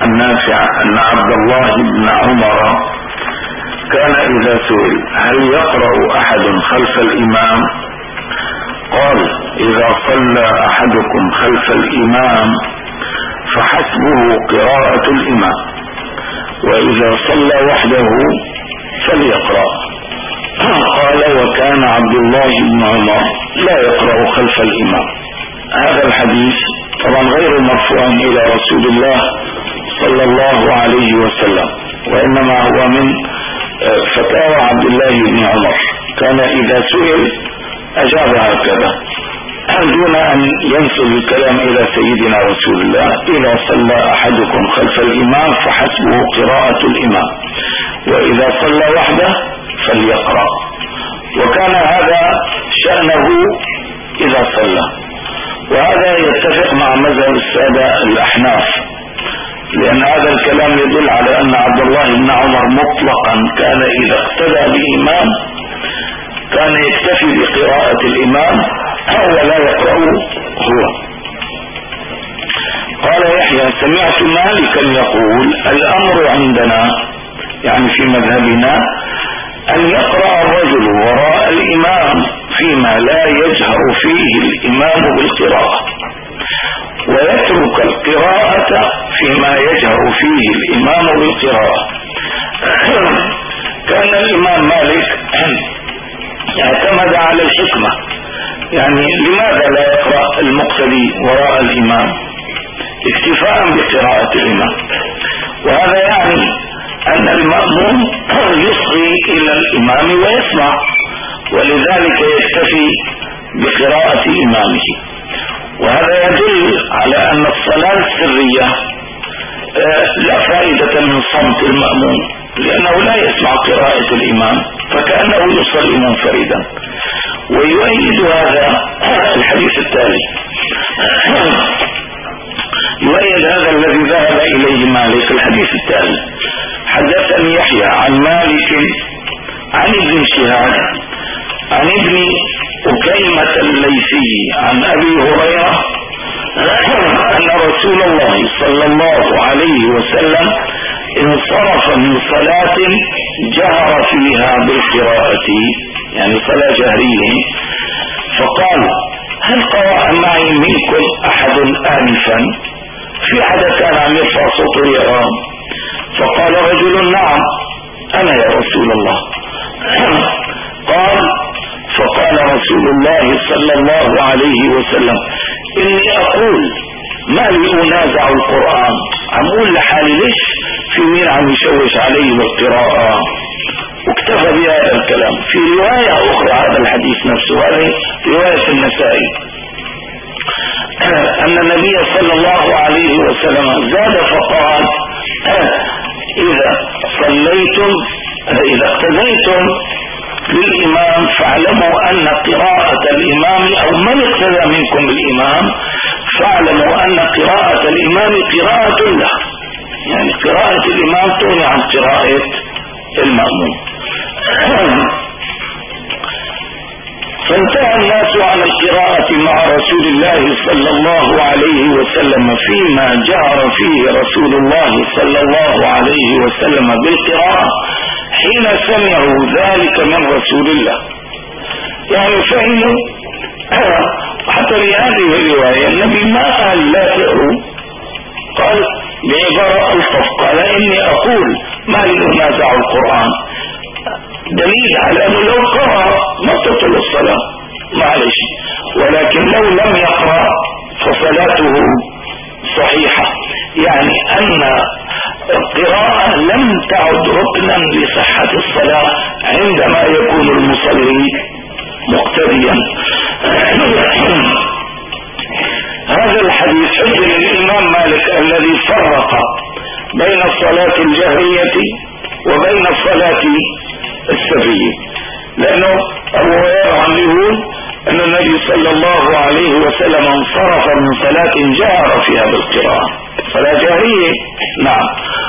النافع أن عبد الله بن عمر كان إذا سئل هل يقرأ أحد خلف الإمام قال: إذا صلى أحدكم خلف الإمام فحسبه قراءة الإمام، وإذا صلى وحده فليقرأ. قال: وكان عبد الله بن عمر لا يقرأ خلف الإمام. هذا الحديث طبعا غير مرفوع إلى رسول الله صلى الله عليه وسلم، وإنما هو من فتاوى عبد الله بن عمر، كان إذا سئل أجاب هكذا دون أن ينسب الكلام إلى سيدنا رسول الله: إذا صلى أحدكم خلف الإمام فحسبه قراءة الإمام، وإذا صلى وحده فليقرأ. وكان هذا شأنه إذا صلى، وهذا يتفق مع مذهب السادة الأحناف، لأن هذا الكلام يدل على أن عبد الله بن عمر مطلقا كان إذا اقتدى بإمام كان يكتفي بقراءة الإمام ولا يقرأ هو. قال يحيى: سمعت مالكا يقول: الأمر عندنا، يعني في مذهبنا، أن يقرأ الرجل وراء الإمام فيما لا يجهر فيه الإمام بالقراءة، ويترك القراءة فيما يجهر فيه الإمام بالقراءة. كان الإمام مالك اعتمد على الحكمة، يعني لماذا لا يقرأ المقتدي وراء الإمام اكتفاء بقراءة الإمام؟ وهذا يعني أن المأموم يصغي إلى الإمام ويسمع، ولذلك يكتفي بقراءة إمامه. وهذا يدل على أن الصلاة السرية لا فائدة من صمت المأموم، لأنه لا يسمع قراءة الإمام فكأنه يصلي منفردا. ويؤيد هذا الحديث التالي، يؤيد هذا الذي ذهب إليه مالك الحديث التالي: حدثني يحيى عن مالك عن ابن شهاب عن ابن أكيمة الليثي عن أبي هريرة أن رسول الله صلى الله عليه وسلم انصرف من صلاة جهر فيها بالقراءة، يعني صلاة جهرية، فقال: هل قرأ معي منكم أحد آنفا؟ في حدا كان عم يرفع صوته يرام، فقال رجل: نعم أنا يا رسول الله. قال: فقال رسول الله صلى الله عليه وسلم: إني أقول ما لي أنازع القرآن، عم أقول لحالي ليش في مين عم يشوش علي بالقراءة، واكتفى بهذا الكلام. في رواية أخرى هذا الحديث نفسه، هذه رواية النسائي، أن النبي صلى الله عليه وسلم زاد فقال: إذا صليتم إذا اقتديتم بالإمام فاعلموا أن قراءة الإمام، أو من اقتدى منكم بالإمام فاعلموا أن قراءة الإمام قراءة له، يعني قراءة الإمام تغني عن قراءة المأموم. فانتهى الناس عن القراءة مع رسول الله صلى الله عليه وسلم فيما جهر فيه رسول الله صلى الله عليه وسلم بالقراءة حين سمعوا ذلك من رسول الله، يعني فهموا. حتى بهذه الرواية النبي ما قال لا تقروا، قال بعبارة ألطف، قال: إني أقول ما لي أنازع القرآن، دليل على أنه لو قرأ ما تبطل الصلاة معلش، ولكن لو لم يقرأ فصلاته صحيحة، يعني أن القراءة لم تعد ركنا لصحة الصلاة عندما يكون المصلي مقتديا. هذا الحديث حجة للإمام مالك الذي فرق بين الصلاة الجهرية وبين الصلاة السرية، لأنه أبو هريرة عم يقول أن النبي صلى الله عليه وسلم انصرف من صلاة جهر فيها بالقراءة، صلاة جهرية نعم،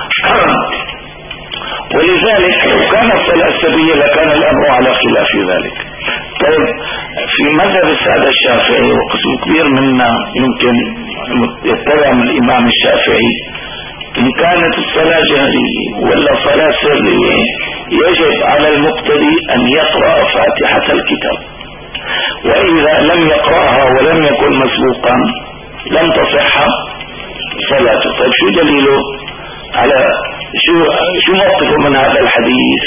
ولذلك لو كان الصلاة السرية لكان الأمر على خلاف ذلك. طيب، في مذهب السادة الشافعي وقسم كبير منا يمكن يتبع من الإمام الشافعي إن كانت الصلاة جهرية ولا صلاة سرية يجب على المقتدي أن يقرأ فاتحة الكتاب، وإذا لم يقرأها ولم يكن مسبوقا لم تصح صلاته. طيب شو دليله على شو موقفه من هذا الحديث؟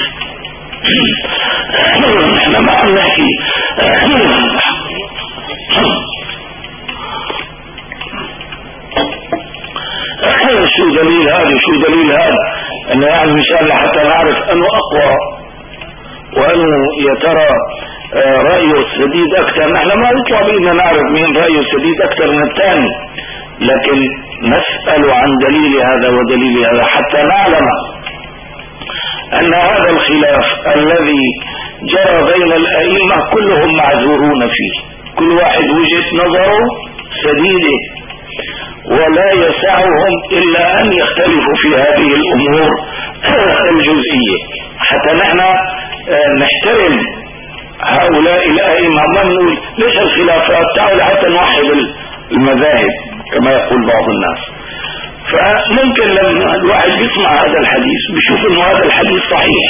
احنا ما عم نحكي شو دليل هذا شو دليل هذا، انه يعني مشان حتى نعرف انه اقوى وانه يا ترى رأيه السديد اكثر. نحن ما نطلع بينا نعرف مين رأيه السديد اكثر من الثاني، لكن نسأل عن دليل هذا ودليل هذا حتى نعلم ان هذا الخلاف الذي جرى بين الائمة كلهم معذورون فيه، كل واحد وجهة نظره سديده ولا يسعهم الا ان يختلفوا في هذه الامور الجزئية. حتى نحن نحترم هؤلاء الائمة، ما نقول ليش الخلافات، تعالوا حتى نوحد المذاهب كما يقول بعض الناس. فممكن لما الواحد يسمع هذا الحديث بيشوف انه هذا الحديث صحيح.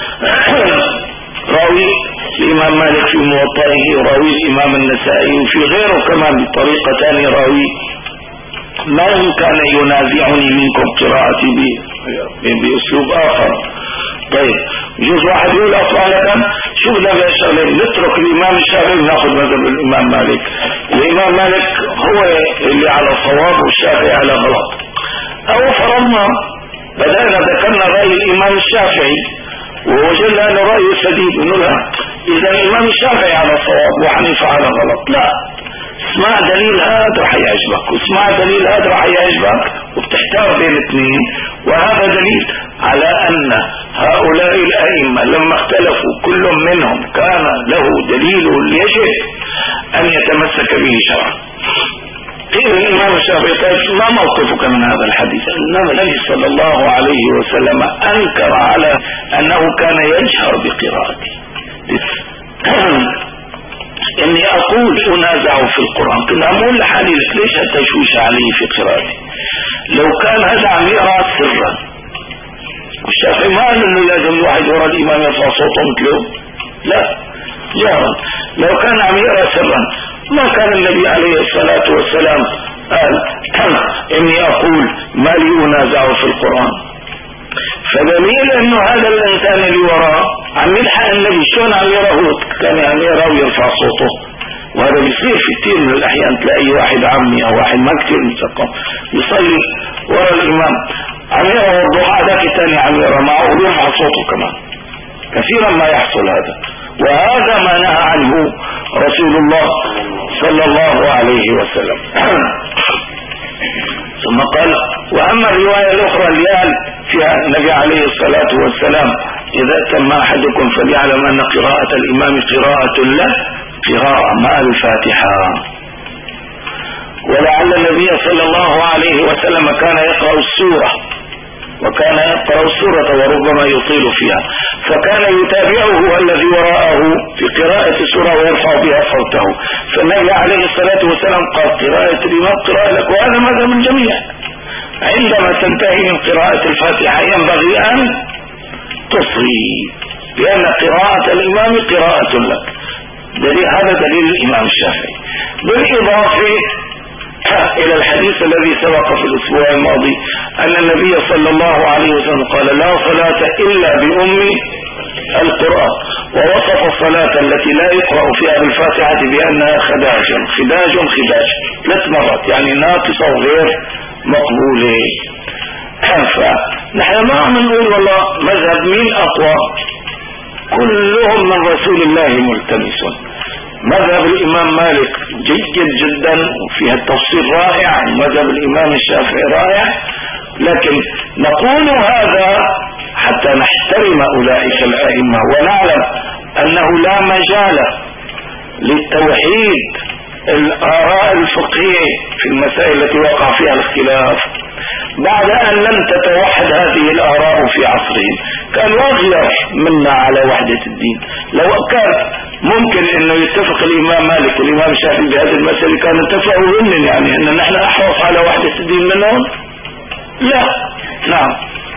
راوي الامام مالك في موطئه وراوي الامام النسائي وفي غيره كمان بطريقة ثانية راوي من كان ينازعني منكم قراءتي باسلوب اخر. طيب يجوز واحد يقول اصلا شو بدنا بهالشغله، نترك الامام الشافعي وناخذ مذهب الامام مالك، الامام مالك هو اللي على الصواب والشافعي على غلط. او فرضنا بدأنا ذكرنا رأي الامام الشافعي ووجدنا انه رأيه سديد، ونقول اذا الامام الشافعي على الصواب وحنيفة على غلط. لا، اسمع دليل هذا رح يعجبك واسمع دليل هذا رح يعجبك وبتحتار بين الاثنين. وهذا دليل على ان هؤلاء الائمة لما اختلفوا كل منهم كان له دليل يجب ان يتمسك به شرعا. قيل الامام الشافعي طيب ما موقفك من هذا الحديث؟ انما النبي صلى الله عليه وسلم انكر على انه كان يجهر بقراءته. اني اقول انازع في القرآن، كنت اقول لحالي ليش التشويش علي في قراءتي؟ لو كان هذا عم يقرأ سرا، والشافعي ما قال انه لازم الواحد ورا الامام يرفع صوته مثله، لا جهرا. لو كان عم يقرأ سرا ما كان النبي عليه الصلاة والسلام قال اني اقول ما لي انازع في القرآن. فدليل انه هذا الانسان اللي وراه عم يلحق النبي، شلون عم يراه؟ كان عم يراه ويرفع صوته. وهذا بيصير في كثير من الاحيان، تلاقي واحد عمي او واحد ما كثير مثقف يصلي ورا الامام عم يرى الضحى، ذاك الثاني عم يرى معه ويرفع صوته كمان. كثيرا ما يحصل هذا، وهذا ما نهى عنه رسول الله صلى الله عليه وسلم. ثم قال واما الرواية الاخرى اللي قال فيها النبي عليه الصلاة والسلام اذا تم احدكم فليعلم ان قراءة الامام قراءة له، قراءة مع الفاتحة. ولعل النبي صلى الله عليه وسلم كان يقرأ السورة، وكان يقرأ السورة وربما يطيل فيها، فكان يتابعه الذي وراءه في قراءة السورة ويرفع بها صوته. فالنبي عليه الصلاة والسلام قال قراءة الإمام قراءة لك، وهذا ماذا من جميع. عندما تنتهي من قراءة الفاتحة ينبغي أن تصغي، لأن قراءة الإمام قراءة لك. هذا دليل الإمام الشافعي. بالإضافة إلى الحديث الذي سبق في الأسبوع الماضي أن النبي صلى الله عليه وسلم قال لا صلاة إلا بأم القرآن، ووصف الصلاة التي لا يقرأ فيها بالفاتحة بأنها خداج 3 مرات، يعني ناقصة وغير مقبولة. فنحن ما عم نقول والله مذهب مين أقوى، كلهم من رسول الله ملتمسون. مذهب الإمام مالك جيد جدا وفيها التفصيل رائع، مذهب الإمام الشافعي رائع، لكن نقول هذا حتى نحترم أولئك الأئمة ونعلم أنه لا مجال للتوحيد الآراء الفقهية في المسائل التي وقع فيها الاختلاف بعد أن لم تتوحد هذه الآراء في عصرهم. كان أغير منا على وحدة الدين. لو كان ممكن أنه يتفق الإمام مالك والإمام الشافعي بهذه المسألة كانوا اتفقوا هن، يعني أن نحن أحرص على وحدة الدين منهم. لا، نعم.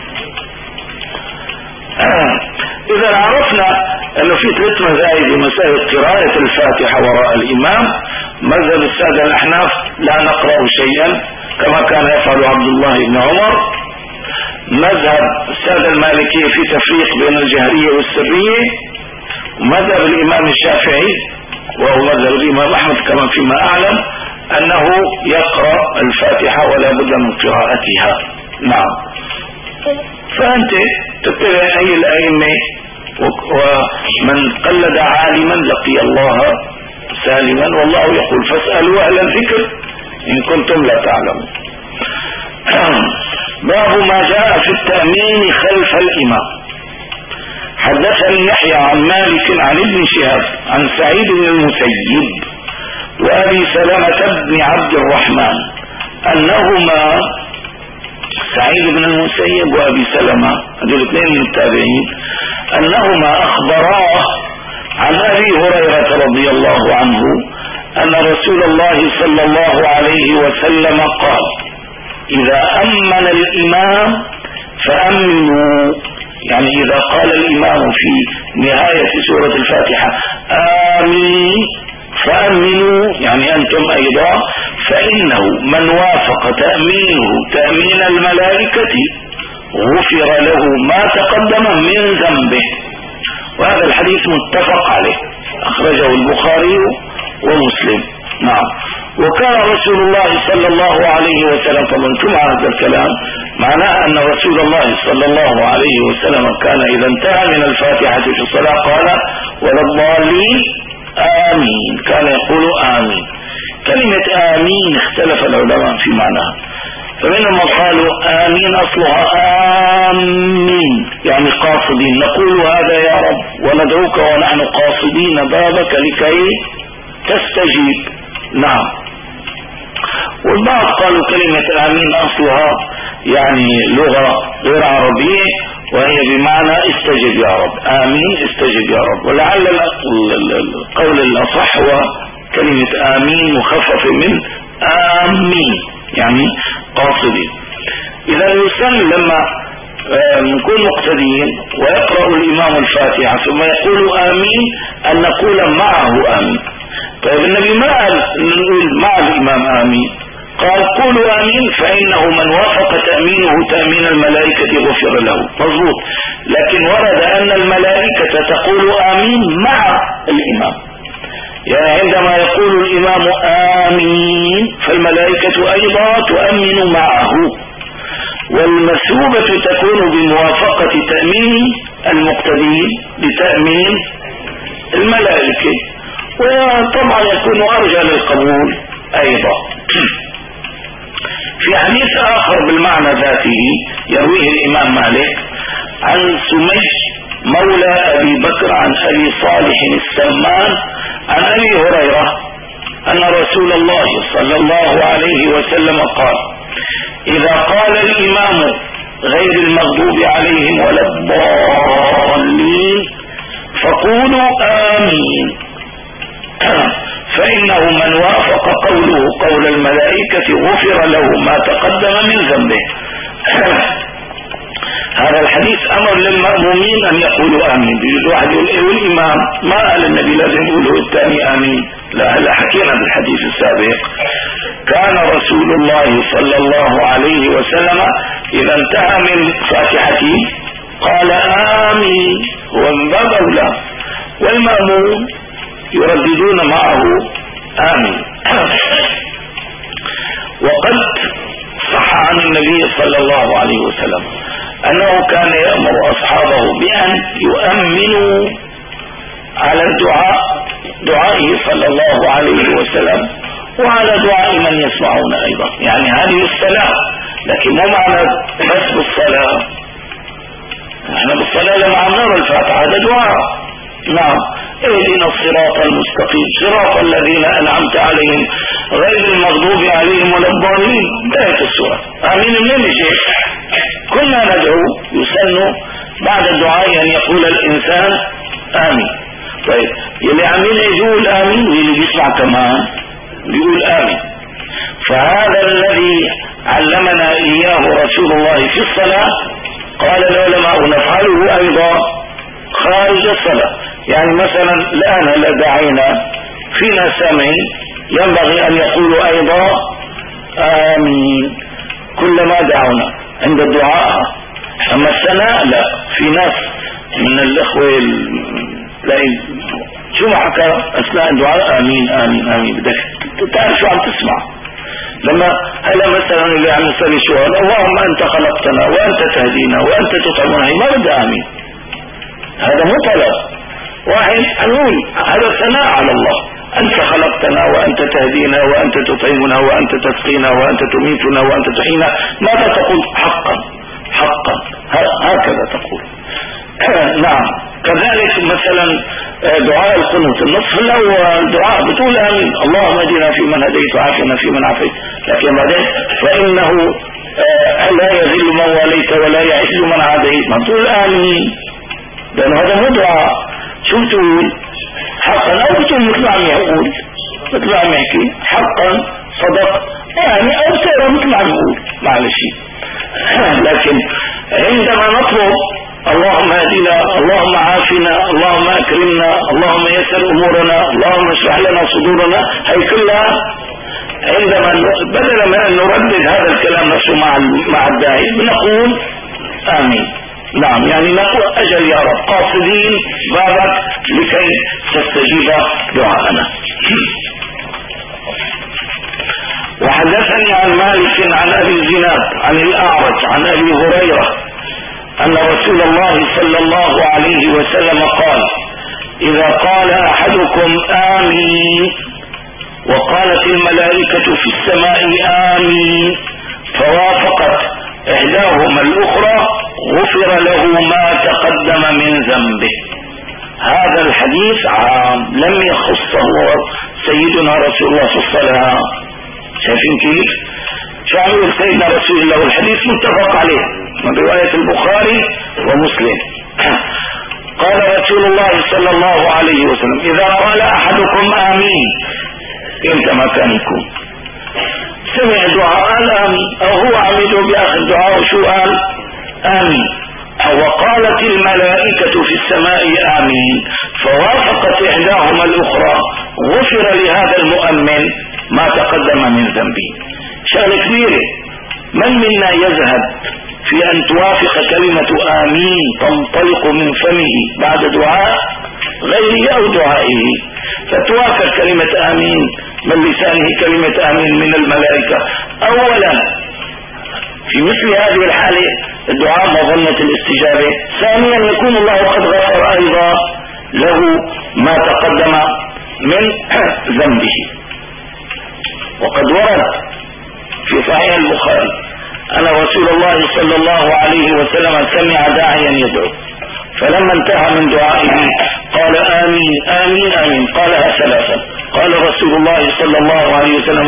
إذا عرفنا أنه في 3 مذاهب في مسائل قراءة الفاتحة وراء الإمام. مذهب السادة الأحناف لا نقرأ شيئا كما كان يفعل عبد الله بن عمر. مذهب السادة المالكية في تفريق بين الجهرية والسرية. مذهب الإمام الشافعي وهو مذهب الإمام أحمد كما فيما أعلم أنه يقرأ الفاتحة ولا بد من قراءتها. نعم. فأنت تتبع أي الأئمة، ومن قلد عالما لقي الله سالما، والله يقول فاسألوا أهل الذكر إن كنتم لا تعلمون. باب ما جاء في التأمين خلف الإمام. حدثني يحيى عن مالك عن ابن شهاب عن سعيد بن المسيب وأبي سلمة بن عبد الرحمن أنهما، سعيد بن المسيب وأبي سلمة هذول 2 من التابعين، أنهما أخبراه عن أبي هريرة رضي الله عنه أن رسول الله صلى الله عليه وسلم قال: إذا أمن الإمام فأمنوا، يعني إذا قال الإمام في نهاية سورة الفاتحة آمين فأمنوا، يعني أنتم أيضا، فإنه من وافق تأمينه تأمين الملائكة غفر له ما تقدم من ذنبه. وهذا الحديث متفق عليه، أخرجه البخاري ومسلم. نعم. وكان رسول الله صلى الله عليه وسلم، طبعا ثم هذا الكلام معناه أن رسول الله صلى الله عليه وسلم كان إذا انتهى من الفاتحة في الصلاة قال: ولا الضالين آمين، كان يقول آمين. كلمة آمين اختلف العلماء في معناها، فمنهم قالوا آمين أصلها آمين يعني قاصدين، نقول هذا يا رب وندعوك ونحن قاصدين بابك لكي تستجيب. نعم. والبعض قالوا كلمة آمين أصلها يعني لغة غير عربية، وهي بمعنى استجب يا رب، آمين استجب يا رب. ولعل القول الأصح هو كلمة آمين مخفف من آمين يعني قاصدين. إذا الإنسان لما نكون مقتدين ويقرأ الإمام الفاتحة ثم يقول آمين أن نقول معه آمين. طيب النبي ما قال نقول مع الإمام آمين، قال قولوا آمين فإنه من وافق تأمينه تأمين الملائكة غفر له. مظبوط، لكن ورد أن الملائكة تقول آمين مع الإمام، يعني عندما يقول الإمام آمين فالملائكة أيضا تؤمن معه، والمثوبة تكون بموافقة تأمين المقتدين بتأمين الملائكة، وطبعا يكون أرجى للقبول أيضا. في حديث آخر بالمعنى ذاته يرويه الإمام مالك عن سمي مولى أبي بكر عن أبي صالح السمان عن أبي هريرة أن رسول الله صلى الله عليه وسلم قال: إذا قال الإمام غير المغضوب عليهم ولا الضالين فقولوا آمين، فإنه من وافق قوله قول الملائكة غفر له ما تقدم من ذنبه. هذا الحديث أمر للمأمومين أن يقولوا آمين. بيجوز واحد يقول إيه والإمام ما قال النبي لازم يقوله الثاني آمين؟ لا حكينا بالحديث السابق كان رسول الله صلى الله عليه وسلم إذا انتهى من فاتحته قال آمين، هو من باب أولى، والمأموم يرددون معه آمين. وقد صح عن النبي صلى الله عليه وسلم أنه كان يأمر أصحابه بأن يؤمنوا على دعائه صلى الله عليه وسلم وعلى دعاء من يسمعون أيضا، يعني هذه الصلاة، لكن مو معنى بس بالصلاة، احنا بالصلاة لما نرى الفاتحة هذا دعاء. نعم. اهدنا الصراط المستقيم صراط الذين أنعمت عليهم غير المغضوب عليهم ولا الضالين، انتهت السورة. آمين من شيء كنا ندعو، يسن بعد الدعاء أن يقول الإنسان آمين. طيب يلي عمين يقول آمين واللي بيسمع كمان بيقول آمين، فهذا الذي علمنا إياه رسول الله في الصلاة. قال العلماء نفعله أيضا خارج الصلاة. يعني مثلا الآن لدعينا فينا سامعين ينبغي أن يقولوا أيضا آمين كلما دعونا عند الدعاء. أما الثناء لا. في ناس من الإخوة لا شو ما حكى أثناء الدعاء آمين آمين آمين. بدك تعرف شو عم تسمع. لما هلا مثلا اللي عم يسأل سؤال اللهم أنت خلقتنا وأنت تهدينا وأنت تطعمنا ما بدي آمين. هذا مو طلب. واحد نقول هذا ثناء على الله. أنت خلقتنا وأنت تهدينا وأنت تطعمنا وأنت تسقينا وأنت تميتنا وأنت تحيينا. ماذا تقول؟ حقا حقا هكذا تقول. نعم. كذلك مثلا دعاء القنوت النصف الأول دعاء بتقول آمين اللهم اهدنا فيمن هديت وعافنا فيمن عافيت. لكن بعدين فإنه لا يذل من واليت ولا يعز من عاديت ما تقول آمين لأن هذا مو دعاء. شو بتقول؟ حقا أو بتقول مثل عم يقول مثل عم يحكي حقا صدق يعني أو سيرا مثل عم يقول معلش. لكن عندما نطلب اللهم اهدنا اللهم عافنا اللهم اكرمنا اللهم يسر امورنا اللهم اشرح لنا صدورنا هي كلها عندما بدلا من ان نردد هذا الكلام نفسه مع الداعي بنقول امين. نعم يعني نقول اجل يا رب قاصدين بابك لكي تستجيب دعاءنا. وحدثني عن مالك عن ابي الزناد عن الاعرج عن ابي هريره أن رسول الله صلى الله عليه وسلم قال إذا قال أحدكم آمين وقالت الملائكة في السماء آمين فوافقت إحداهما الأخرى غفر له ما تقدم من ذنبه. هذا الحديث عام لم يخصه سيدنا رسول الله في الصلاة. شايفين كيف؟ شو عمل سيدنا رسول الله والحديث متفق عليه من رواية البخاري ومسلم. قال رسول الله صلى الله عليه وسلم إذا قال أحدكم آمين انت مكانكم سمع دعاء آمين أو هو عمله بآخر دعاء شو قال آمين وقالت الملائكة في السماء آمين فوافقت إحداهما الأخرى غفر لهذا المؤمن ما تقدم من ذنبه. شأن كبيرة. من منا يذهب في أن توافق كلمة آمين تنطلق من فمه بعد دعاء غيره أو دعائه فتوافق كلمة آمين من لسانه كلمة آمين من الملائكة. أولا في مثل هذه الحالة الدعاء مظنة الاستجابة. ثانيا يكون الله قد غفر أيضا له ما تقدم من ذنبه. وقد ورد في صحيح البخاري أن رسول الله صلى الله عليه وسلم سمع داعيا يدعو فلما انتهى من دعائه قال آمين آمين آمين قالها ثلاثا. قال رسول الله صلى الله عليه وسلم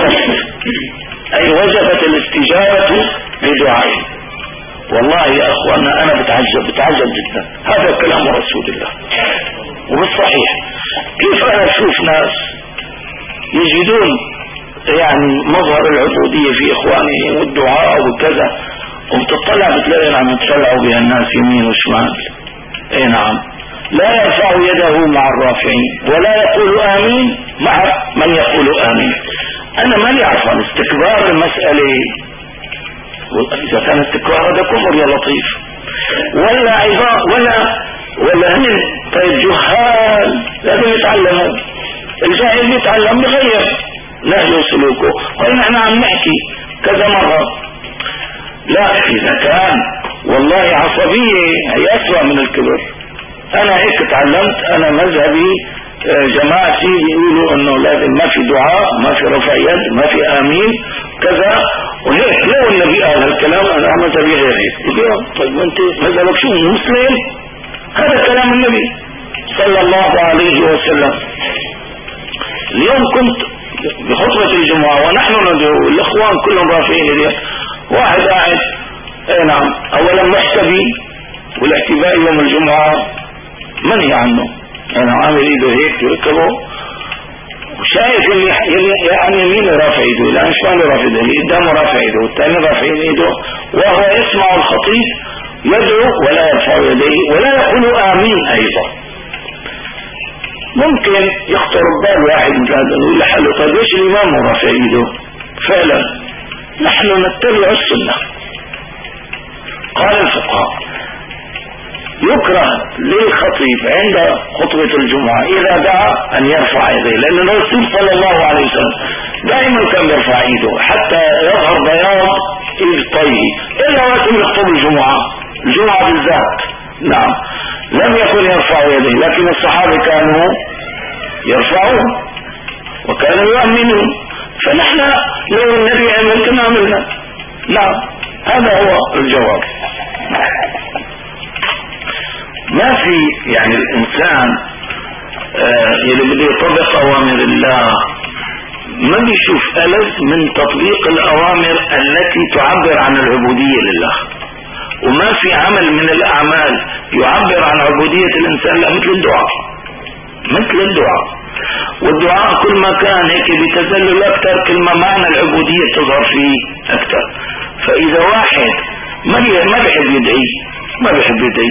وجبت الاستجابة لدعائه. والله يا أخوانا أنا بتعجب جدا هذا كلام رسول الله وبالصحيح. كيف أنا أشوف ناس يجدون يعني مظهر العبودية في إخوانهم والدعاء وكذا وبتطلع بتلاقي عم يتطلعوا بها الناس يمين وشمال. اي نعم لا يرفع يده مع الرافعين ولا يقول آمين مع من يقول آمين. أنا ماني عارفان استكبار المسألة إذا كان استكبار هذا كفر يا لطيف ولا عظام ولا هن طيب جهال لازم يتعلموا. الجاهل يتعلم بغير نهجه وسلوكه ونحن عم نحكي كذا مرة. لا إذا كان والله عصبية هي أسوأ من الكبر. أنا هيك تعلمت. أنا مذهبي جماعتي بيقولوا إنه لازم ما في دعاء ما في رفع يد ما في آمين كذا وهيك. لو النبي قال هالكلام أنا مذهبي غير هيك. طيب أنت مذهبك شو مسلم؟ هذا كلام النبي صلى الله عليه وسلم. اليوم كنت بخطبة الجمعة ونحن ندعو الإخوان كلهم رافعين اليد. واحد قاعد نعم أولا محتبي والاحتباء يوم الجمعة منهي عنه. أنا عامل إيده هيك يركبه وشايف اللي عن يمينه رافع ايده، لا مش ماله رافع ايده، اللي قدامه رافع ايده والثاني رافع ايده، وهو يسمع الخطيب يدعو ولا يرفع يديه ولا يقول آمين أيضا. ممكن يخطر بال واحد مثل هذا يقول لحاله طيب ليش الإمام رافع ايده؟ فعلا نحن نتبع السنة. قال الفقهاء يكره للخطيب عند خطبة الجمعة إذا دعا أن يرفع يديه، لأن الرسول صلى الله عليه وسلم دائما كان يرفع يده حتى يظهر بياض إيد طيه، إلا وقت يخطب الجمعة بالذات. نعم لم يكن يرفع يديه، لكن الصحابة كانوا يرفعون وكانوا يؤمنون، فنحن لو النبي عمل كما عملنا. نعم هذا هو الجواب. ما في يعني الإنسان اللي بده يطبق أوامر الله ما بيشوف ألذ من تطبيق الأوامر التي تعبر عن العبودية لله، وما في عمل من الأعمال يعبر عن عبودية الإنسان لا مثل الدعاء. والدعاء كل ما كان هيك بتذلل أكثر كل ما معنى العبودية تظهر فيه أكثر. فإذا واحد ما بيحب يدعي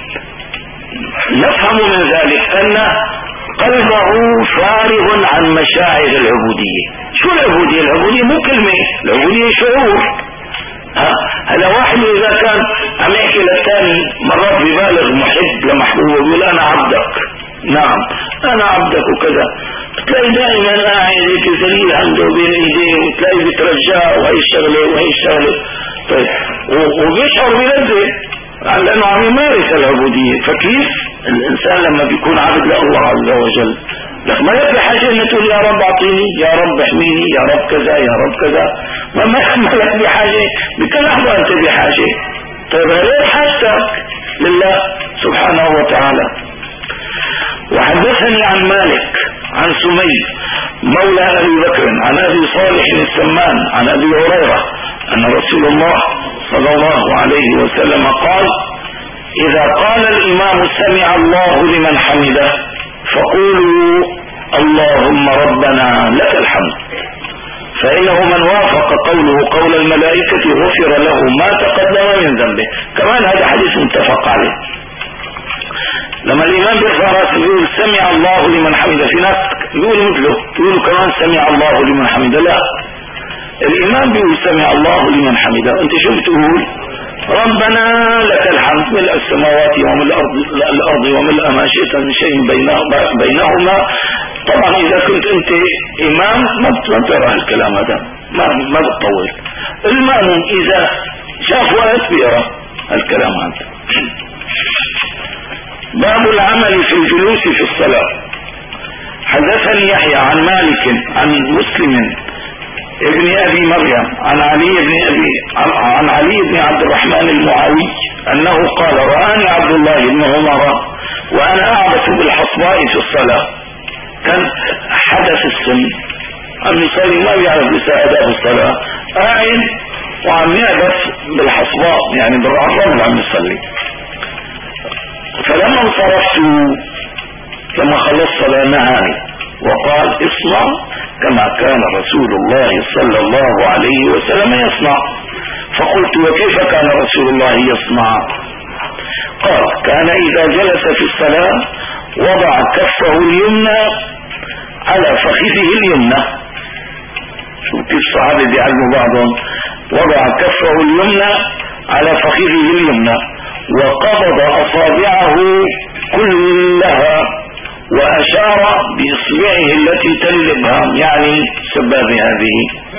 نفهم من ذلك أن قلبه فارغ عن مشاعر العبودية. شو العبودية؟ العبودية مو كلمة، العبودية شعور. هذا واحد إذا كان عم يحكي للثاني مرات ببالغ محب لمحبوبه يقول أنا عبدك، نعم أنا عبدك وكذا، تلاقي دائما قاعد هيك ذليل عنده بين ايديه وتلاقي بترجاه وهي الشغلة طيب وبيشعر بلذة لأنه عم يمارس العبودية. فكيف الإنسان لما بيكون عبد لله عز وجل لك ما لك بحاجة أن تقول يا رب أعطيني، يا رب احميني، يا رب كذا يا رب كذا، ما لك بحاجة، بكل لحظة أنت بحاجة. طيب غير حاجتك لله سبحانه وتعالى. وحدثني عن مالك عن سمي مولى أبي بكر عن أبي صالح السمان عن أبي هريرة أن رسول الله صلى الله عليه وسلم قال إذا قال الإمام سمع الله لمن حمده فقولوا اللهم ربنا لك الحمد، فإنه من وافق قوله قول الملائكة غفر له ما تقدم من ذنبه. كمان هذا حديث متفق عليه. لما الإمام بيرفع راسه يقول سمع الله لمن حمده، في ناس يقولوا مثله يقولوا كمان سمع الله لمن حمده، لا الإمام بيقول سمع الله لمن حمده. أنت شو بتقول؟ ربنا لك الحمد ملء السماوات وملء الأرض وملء ما شئت من شيء بينهما. طبعا إذا كنت أنت إمام ما ترى الكلام هذا، ما بتطول. المأموم إذا شاف وقت بيرى الكلام هذا. باب العمل في الجلوس في الصلاة. حدثني يحيى عن مالك عن مسلم ابن أبي مريم عن علي بن عبد الرحمن المعاوي أنه قال رآني عبد الله بن عمر وأنا أعبث بالحصباء في الصلاة. كان حدث السن عم يصلي ما بيعرف لسه آداب الصلاة، قاعد وعم يعبث بالحصباء يعني بالرمل عم يصلي. فلما انصرفت لما خلص صلاة نهاني وقال اصنع كما كان رسول الله صلى الله عليه وسلم يصنع. فقلت وكيف كان رسول الله يصنع؟ قال كان إذا جلس في الصلاة وضع كفه اليمنى على فخذه اليمنى. شوف كيف الصحابة بيعلموا بعضهم. وضع كفه اليمنى على فخذه اليمنى وقبض أصابعه كلها وأشار بإصبعه التي تلي الإبهام يعني سبابة هذه،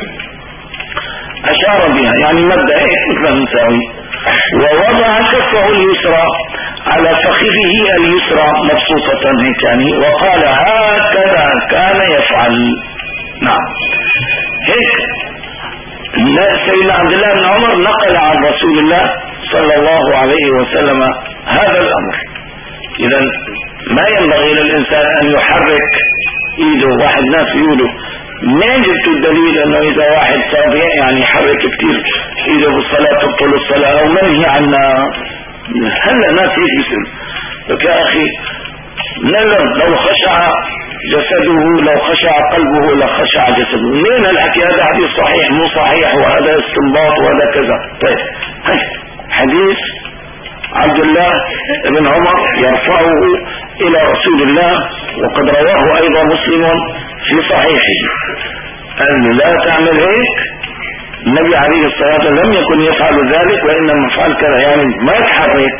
أشار بها يعني مد مثل نساوي. ووضع كفه اليسرى على فخذه اليسرى مبسوطة هيك يعني وقال هكذا كان يفعل. نعم هيك سيدنا عبد الله بن عمر نقل عن رسول الله صلى الله عليه وسلم هذا الأمر. إذا ما ينبغي للإنسان أن يحرك إيده. واحد ناس يقولوا ما جبت الدليل أنه إذا واحد صار يعني يحرك كتير إيده بالصلاة تبطل الصلاة أو منهي عنا. هلا ناس هيك بيسأل لك يا أخي لو خشع جسده لو خشع قلبه لخشع جسده. منين الحكي؟ هذا حديث صحيح مو صحيح، وهذا استنباط وهذا كذا. طيب حديث عبد الله بن عمر يرفعه الى رسول الله، وقد رواه ايضا مسلم في صحيحه ان لا تعمل هيك. النبي عليه الصلاة والسلام لم يكن يفعل ذلك، وانما فعل كذا، يعني ما يتحرك.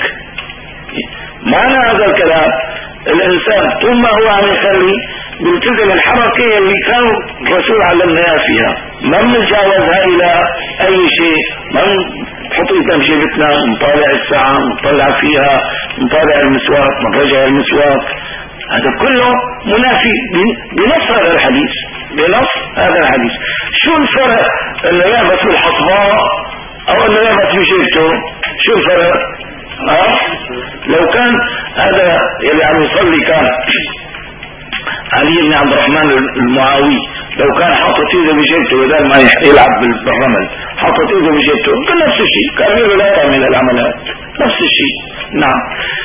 معنى هذا الكلام الانسان طول ما هو عم يخلي بيلتزم الحركة اللي كان الرسول علمنا فيها، ما بنتجاوزها الى اي شيء، ما نحط ايدنا بجيبتنا نطالع الساعة نطلع فيها، نطالع المسواك نرجع المسواك. هذا كله منافي بنص هذا الحديث، بنص هذا الحديث. شو الفرق انه يعبث بالحصباء او انه يعبث بجيبته؟ شو الفرق؟ لو كان هذا اللي عم يصلي كان علي بن عبد الرحمن المعاوي، لو كان حاطط ايده بجيبته بدل ما يلعب بالرمل، حاطط ايده بجيبته، كان نفس الشيء، كان يقول لا تعمل العملات، نفس الشيء. نعم.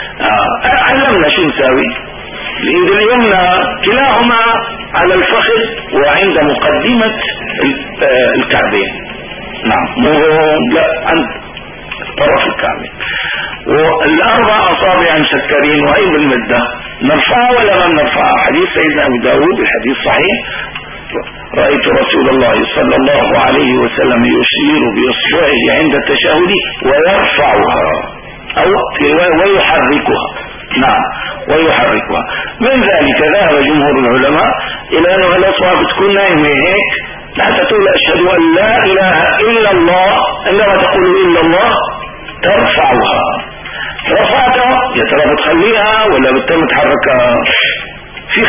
علمنا شو نساوي. اليد اليمنى كلاهما على الفخذ وعند مقدمة الكعبين. نعم، لا عند طرف الكعبين. والاربع اصابع مسكرين وهي بالمدة. نرفعها ولا ما نرفعها؟ حديث سيدنا ابو داود الحديث صحيح، رأيت رسول الله صلى الله عليه وسلم يشير بإصبعه عند التشهد ويرفعها او ويحركها. نعم، ويحركها. من ذلك ذهب جمهور العلماء الى انه الاصابع بتكون نايمة هيك حتى تقول اشهد ان لا اله الا الله، عندما تقول الا الله ترفعها. رفعتها يا ترى بتخليها ولا بتتم تحركها؟ في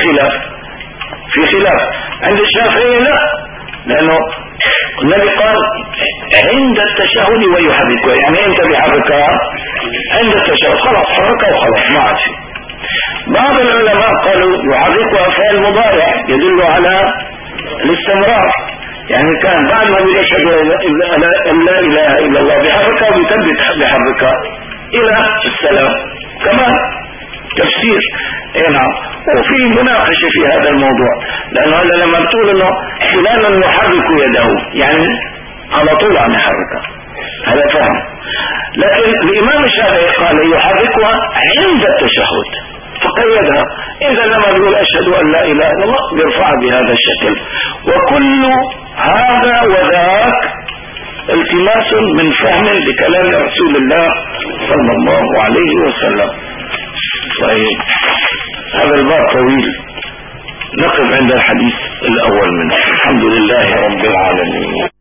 خلاف عند الشافعية لا، لانه النبي قال عند التشهد ويحركها، يعني امتى بيحركها؟ عند التشهد، خلاص حركها وخلاص ما عاد شيء. بعض العلماء قالوا يحركها فعل مضارع يدل على الاستمرار، يعني كان بعد ما بيشهد ان لا اله الا الله بيحركها وبيثبت بيحركها الى السلام. كمان تفسير. نعم. وفي مناقشة في هذا الموضوع، لانه لما بتقول انه فلان يحرك يده يعني على طول عم يحركها، هذا فهم. لكن الامام الشافعي قال يحركها عند التشهد فقيدها. اذا لما بيقول اشهد ان لا اله الا الله بيرفعها بهذا الشكل. وكل هذا وذاك التماس من فهم لكلام رسول الله صلى الله عليه وسلم. طيب هذا الباب طويل، نقف عند الحديث الاول منه. الحمد لله رب العالمين.